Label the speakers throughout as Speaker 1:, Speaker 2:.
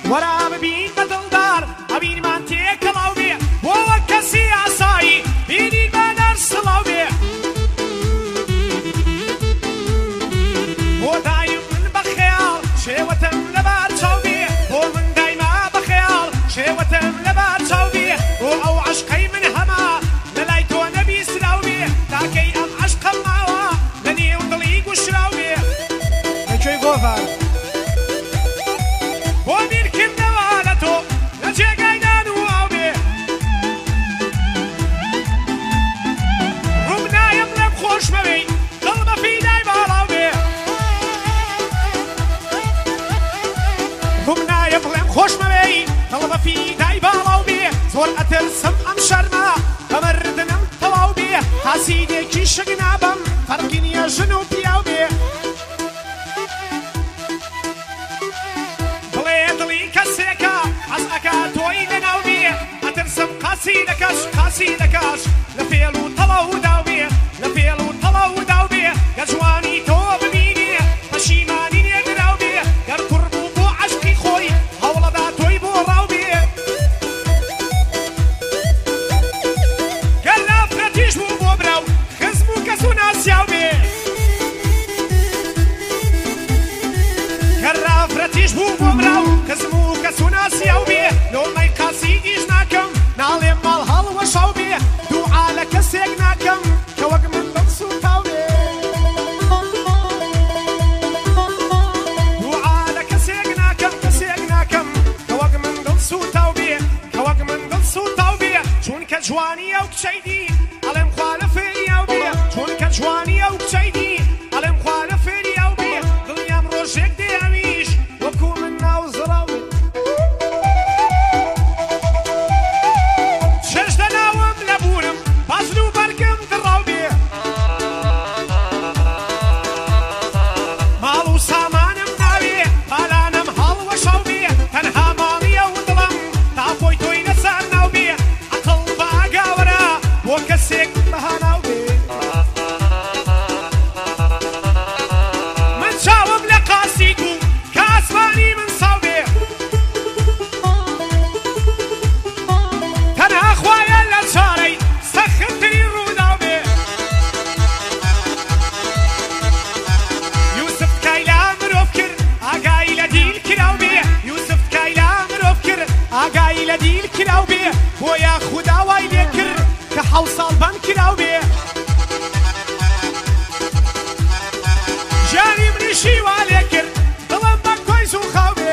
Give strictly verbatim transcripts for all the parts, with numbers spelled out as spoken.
Speaker 1: وەرا ببین بە دڵدار ئەبینمان تێکەڵاو بێ بۆ وەک کەسی ئاسایی بینیمان ئەرسڵاو بێ بۆ دایم من بە خەیاڵ شێوەتم لەبار چاو بێ بۆ من دایما بە خەیاڵ شێوەتم لەبار چاو بێ بۆ ئەو عەشقەی من هەما لەلای تۆ نەبیستراو بێ تاکەی ئەم عەشقەم ماوە لە نێو دڵی گوشراو بێ ئەکوێی گۆڤار بۆ بیرکردنەوە لە تۆ لە جێگای نان و ئاو بێ ڕووم نایەم لێم خۆش مەوەی دڵ بە فیدای باڵاو بێ ڕووم نایەم لێم خۆش مەوەی دڵ بە فیدای باڵاو بێ زۆر ئەترسم ئەم شەرمە بەمردنم تەواو بێ حەسیدێکی شک نابم فەرقی نییە ژن و پیاو بێ بڵێ دڵی کەسێکە حەز ئەکا تۆی لەناو بێ ئەترسم قاسی دەکەش قاسی دەکەش لە فێڵ و تەڵەو داو بێ لە فێڵ و تەڵەو داو بێ کە جوانی تۆ ببینێ پەشیمانی نێگراو بێ گەر کوڕ بوو بۆ عەشقی خۆی هەوڵەدا تۆی بۆ ڕاو بێ گەر لافرەتیش بوو بۆ براو خزم و کەس و ناسیاو بێ گەر لافرەتیش بوو بۆ براو خزم و کەس و ناسیاو بێ لۆمەی قاسیدیش ناکەم ناڵێم ماڵ هەڵوەشاو بێ دوعا لە کەسێک ناکەم کە وەک من بەمسووتاو بێ دوعا لە کەسێک ناکەم کەسێک ناکەم کە وەک من دڵسووتاو بێ کە وەک من دڵسووتاو بێ چونکە جوانی ئەو کچەی دی ئەڵێم خوا لە فێریاو بێ چونکە جوانی ئەو کچەی دی ئەڵێم خوا لە فێریاو بێ دڵنیام ڕۆژێک دێ ئەویش وەکو من ناو زڵاو بێ چێژ دەناوم لە بوورم بازن و بەرگم دڕاو بێ ماڵ و سامانم ناوێ پالانم هەڵوەشاو بێ تەنها ماڵیە و دڵم تا خۆی تۆی لەسەر ناو بێ عەقڵ بە ئاگاوەرە بۆ کەسێک بەهاناو بێ من چاوم لە قاسید و کە ئاسمانی من ساو بێ تەنها خوایە لە چارەی سەختتری ڕووداو بێ یوسف کایلا مرۆڤ کرد ئاگای لە دیل کراو بێ یوسف کایلا مرۆڤ کرد ئاگای لە دیل کراو بێ بۆیە خودا وای لێ کرد کە حەو ساڵ بەند کراو بێ ژیانی منیشی وا لێ کرد دڵم بە کۆی زووخاو بێ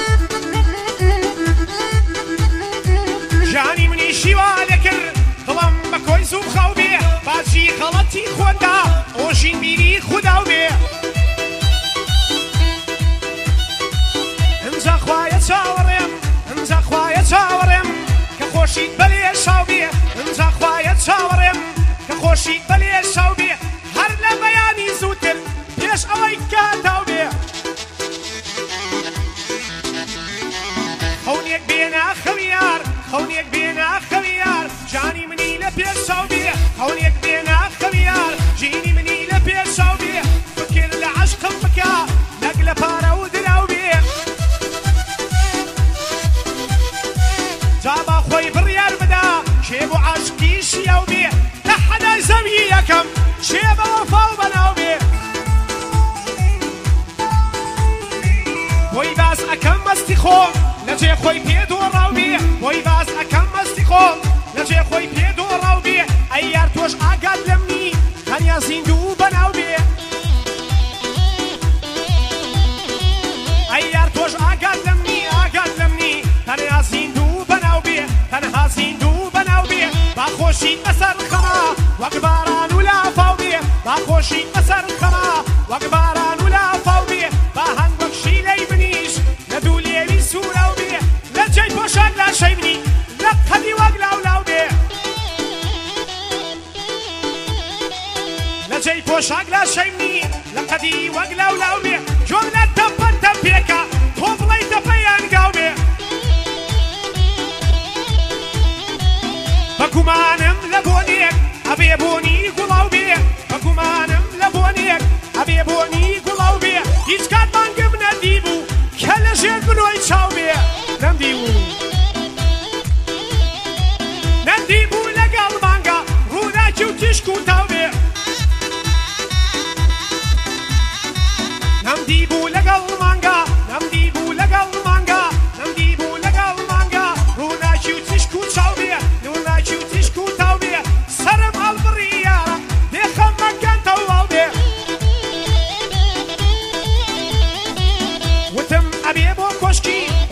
Speaker 1: ژیانی منیشی وا لێ کرد دڵم بە کۆی زووخاو بێ باچی غەڵەتی خۆندا ئۆژین بیری خوداو بێ ئەمجا خوایە چاوەڕێم ئەمجا خوایە چاوەڕێم کە خۆشیت بەلێ شاو بێ ئەمجا خوایە چاوەڕێم کە خۆشیت بەلێ شاو بێ هەر لە بەیانی زووتر پێش ئەوەی کاتاو بێ خەونێک بێنا خەویار خەونێک بێنا خەویار جانی منی لە پێشاو بێ خەونێک بێنا خەویار ژینی منی لە پێشاو بێ فکر لە عەشقم بکە نەک لە پارە و دراو بێ جا با خۆی بڕیار بدا کێ بۆ عەشقی شیاو بێ لە حەدای زەوی یەکەم چێ بە وەفاو بەناو بێ بۆی باس ئەکەم مەستی خۆم لە جێ خۆی پێ دۆڕاو بێ بۆی باس ئەکەم مەستی خۆم لە جێ خۆی پێ دۆڕاو بێ ئەی یار تۆش ئاگات لەم نی تەنیا زیندوو بەناو بێ ئەی یار تۆش ئاگات لەم نی ئاگات لەم نی تەنیا زیندوو بەناو بێ تەنها زیندوو بەناو بێ با خۆشی بەسەر خەما وەک باران و لافاو بێ با خۆشی بەسەر خەما وەک باران و لافاو بێ با هەنگ وەک شیلەی منیش لە دوو لێوی سووراو بێ لە جێی پۆشاک لاشەی منی لە قەدی وەک لاولاو بێ لە جێی پۆشاک لاشەی منی لە قەدی وەک لاولاو بێ جۆم لە تەپە تەپێکە تۆ بڵەی تەپەیان گاو بێ بە گومانم لە بۆنێک ئەبێ بۆنی گوڵاو بێ بە گومانم لە بۆنێک ئەبێ بۆنی گوڵاو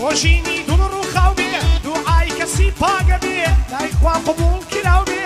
Speaker 1: بۆژینی دوڵ ڕوو خاو بێ دوعای کەسی پاگە بێ لای خوا قبوڵ کراو بێ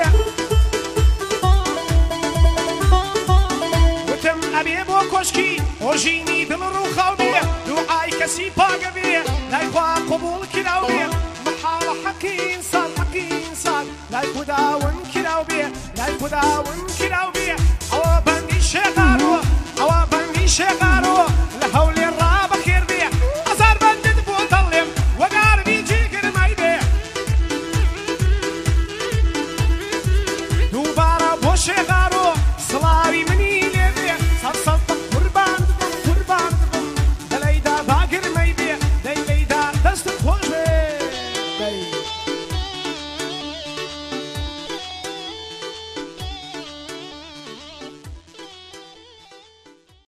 Speaker 1: وتم ئەبێ بۆ کۆشکی بۆژینی دڵ ڕوو خاو بێ دوعای کەسی پاگە بێ لای خوا قبوڵ کراو بێ محاڵە حەقی ئینسان حەقی ئینسان لای خوداون کراو بێ لای خوداون کراو بێ ئەوە بەندی شێغارۆ ئەوە بەندی شێغارۆ لە هەولێ ڕابەخێر بێ ئەزار بەندت بۆ دڵێم وەگارمی جێگرمای بێ دووبارە بۆ شێغ